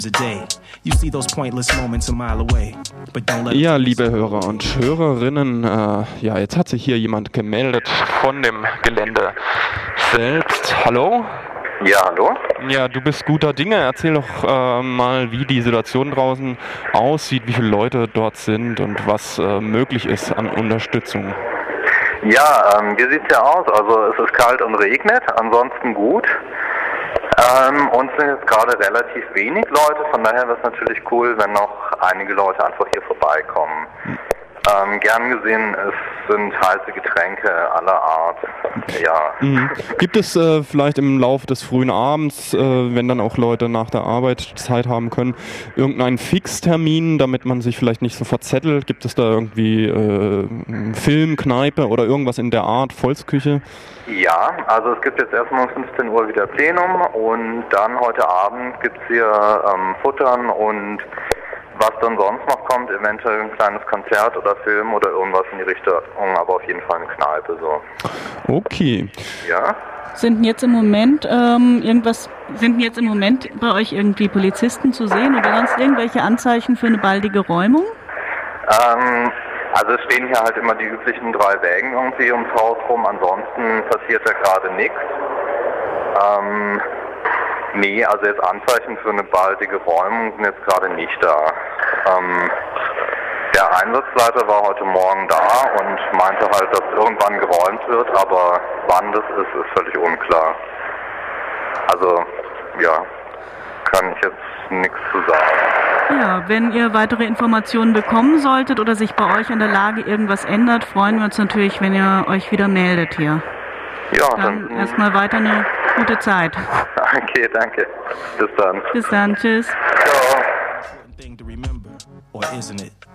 Ja, liebe Hörer und Hörerinnen, jetzt hat sich hier jemand gemeldet von dem Gelände selbst. Hallo? Ja, hallo? Ja, du bist guter Dinge. Erzähl doch mal, wie die Situation draußen aussieht, wie viele Leute dort sind und was möglich ist an Unterstützung. Ja, wie sieht's ja aus? Also es ist kalt und regnet, ansonsten gut. Uns sind jetzt gerade relativ wenig Leute, von daher wäre es natürlich cool, wenn noch einige Leute einfach hier vorbeikommen. Gern gesehen, es sind heiße Getränke aller Art, ja. Gibt es vielleicht im Laufe des frühen Abends, wenn dann auch Leute nach der Arbeit Zeit haben können, irgendeinen Fixtermin, damit man sich vielleicht nicht so verzettelt? Gibt es da irgendwie Film, Kneipe oder irgendwas in der Art, Volksküche? Ja, also es gibt jetzt erstmal um 15 Uhr wieder Plenum und dann heute Abend gibt es hier Futtern und was dann sonst noch kommt, eventuell ein kleines Konzert oder Film oder irgendwas in die Richtung, aber auf jeden Fall eine Kneipe so. Okay. Ja? Sind jetzt im Moment bei euch irgendwie Polizisten zu sehen oder sonst irgendwelche Anzeichen für eine baldige Räumung? Also es stehen hier halt immer die üblichen 3 Wägen irgendwie ums Haus rum, ansonsten passiert da gerade nichts. Nee, also jetzt Anzeichen für eine baldige Räumung sind jetzt gerade nicht da. Der Einsatzleiter war heute Morgen da und meinte halt, dass irgendwann geräumt wird, aber wann das ist völlig unklar. Also, ja, kann ich jetzt nichts zu sagen. Ja, wenn ihr weitere Informationen bekommen solltet oder sich bei euch an der Lage irgendwas ändert, freuen wir uns natürlich, wenn ihr euch wieder meldet hier. Ja, dann erstmal weiter eine gute Zeit. Okay, danke. Bis dann. Bis dann, tschüss. Ciao.